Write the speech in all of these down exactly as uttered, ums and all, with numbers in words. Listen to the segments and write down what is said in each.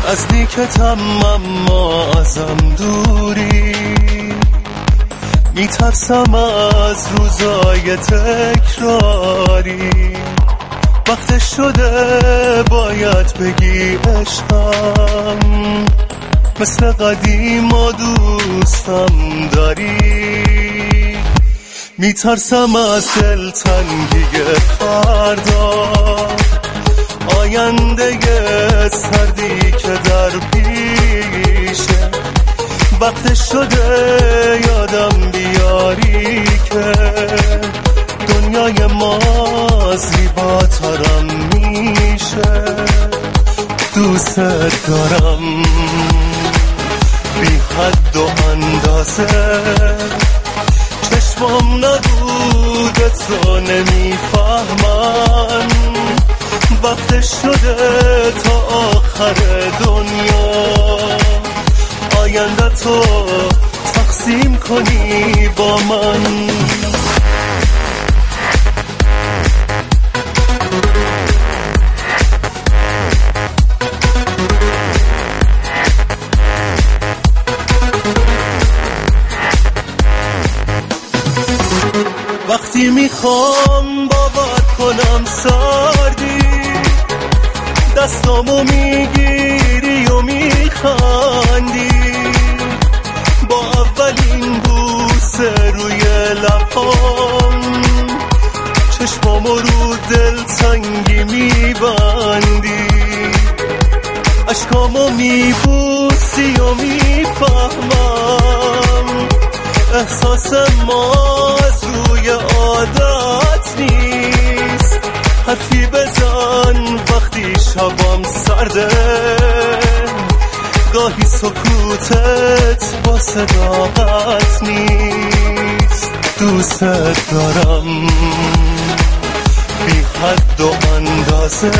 نزدیکتم اما ازم دوری، میترسم از روزای تکراری. وقت شده باید بگی عشقم، مثل قدیم و دوستم داری. میترسم از دلتنگی فردا، آینده سردی که در پیشه. وقت شده یادم بیاری که دنیای ما زیباترم میشه. دوست دارم بی حد و اندازه، چشمم نبوده تو نمیفهمن. وقت شده تا آخر دنیا آینده تو تقسیم کنی با من. وقتی میخوام باور کنم سردی، دستامو میگیری و میخندی. با اولین بوسه روی لبام چشمامو رو دلتنگی میبندی. اشکامو میبوسی و میفهمم احساس ما از روی عادت نیست. حرفی بزن وقتی شبم سرده، گاهی سکوتت با صداقت نیست. دوست دارم بی حد و اندازه،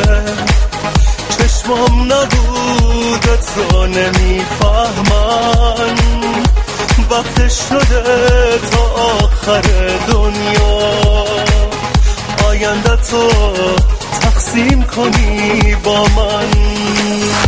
چشمم نبوده تو نمیفهمن. وقت شده تا آخر دنیا آینده تو تقسیم کنی با من.